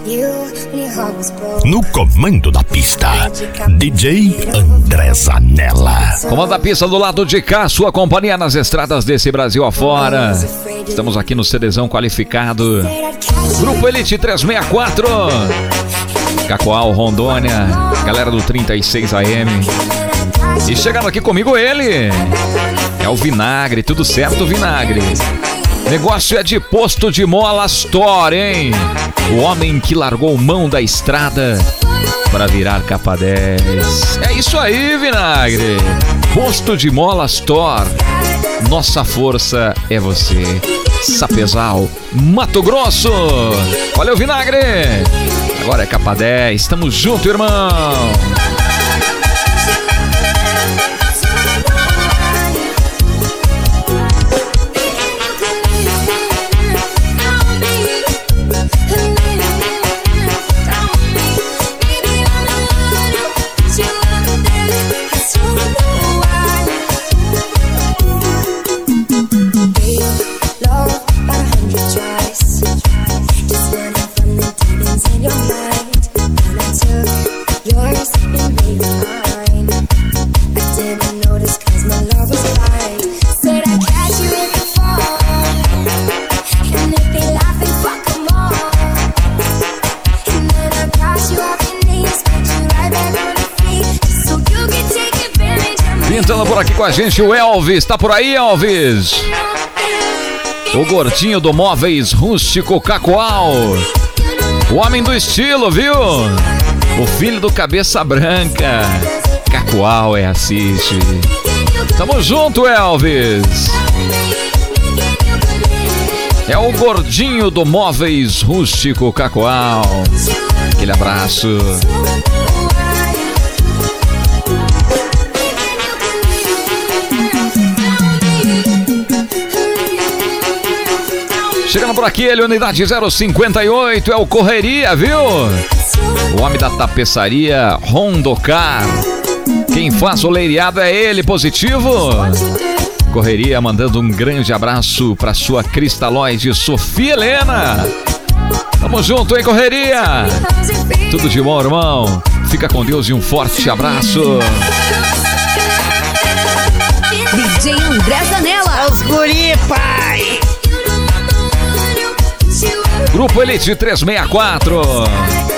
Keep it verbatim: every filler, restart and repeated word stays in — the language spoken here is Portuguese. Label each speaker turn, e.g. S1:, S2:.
S1: No comando da pista, D J André Zanella.
S2: Comando da pista do lado de cá, sua companhia nas estradas desse Brasil afora. Estamos aqui no CDzão qualificado. Grupo Elite trezentos e sessenta e quatro. Cacoal, Rondônia. Galera do trinta e seis A M. E chegando aqui comigo ele. É o Vinagre, tudo certo, Vinagre? Negócio é de posto de mola Store, hein? O homem que largou mão da estrada para virar capa dez. É isso aí, Vinagre. Posto de mola Store. Nossa força é você. Sapezal, Mato Grosso. Valeu, Vinagre. Agora é capa dez. Tamo junto, irmão. Pintando por aqui com a gente o Elvis. Tá por aí, Elvis? O gordinho do Móveis Rústico Cacoal. O homem do estilo, viu? O filho do Cabeça Branca. Cacoal é assiste. Tamo junto, Elvis. É o gordinho do Móveis Rústico Cacoal. Aquele abraço. Chegando por aqui, ele, unidade zero cinquenta e oito, é o Correria, viu? O homem da tapeçaria Rondocar. Quem faz o leiriado é ele, positivo? Correria mandando um grande abraço pra sua cristalóide Sofia Helena. Tamo junto, hein, Correria? Tudo de bom, irmão? Fica com Deus e um forte abraço.
S3: D J André Zanella.
S4: Os guri, pai.
S2: Grupo Elite trezentos e sessenta e quatro.